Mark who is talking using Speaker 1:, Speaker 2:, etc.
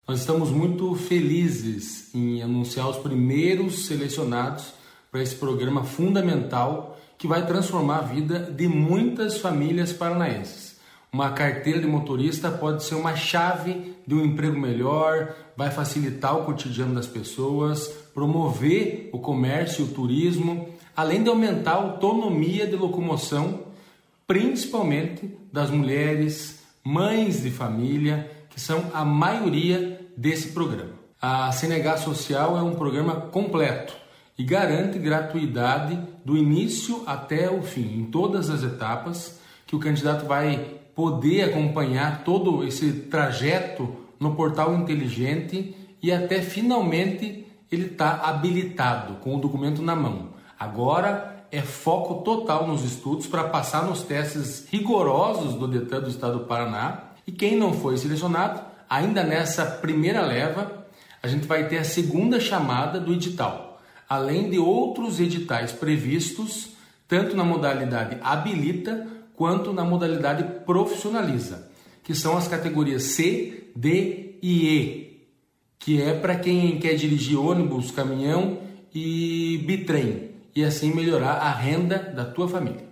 Speaker 1: Nós estamos muito felizes em anunciar os primeiros selecionados para esse programa fundamental que vai transformar a vida de muitas famílias paranaenses. Uma carteira de motorista pode ser uma chave de um emprego melhor, vai facilitar o cotidiano das pessoas, promover o comércio e o turismo, além de aumentar a autonomia de locomoção, principalmente das mulheres, mães de família, que são a maioria desse programa. A CNH Social é um programa completo e garante gratuidade do início até o fim, em todas as etapas, que o candidato vai poder acompanhar todo esse trajeto no portal inteligente e até finalmente ele está habilitado com o documento na mão. Agora é foco total nos estudos para passar nos testes rigorosos do Detran do Estado do Paraná. E quem não foi selecionado, ainda nessa primeira leva, a gente vai ter a segunda chamada do edital, além de outros editais previstos, tanto na modalidade habilita quanto na modalidade profissionaliza, que são as categorias C, D e E, que é para quem quer dirigir ônibus, caminhão e bitrem, e assim melhorar a renda da tua família.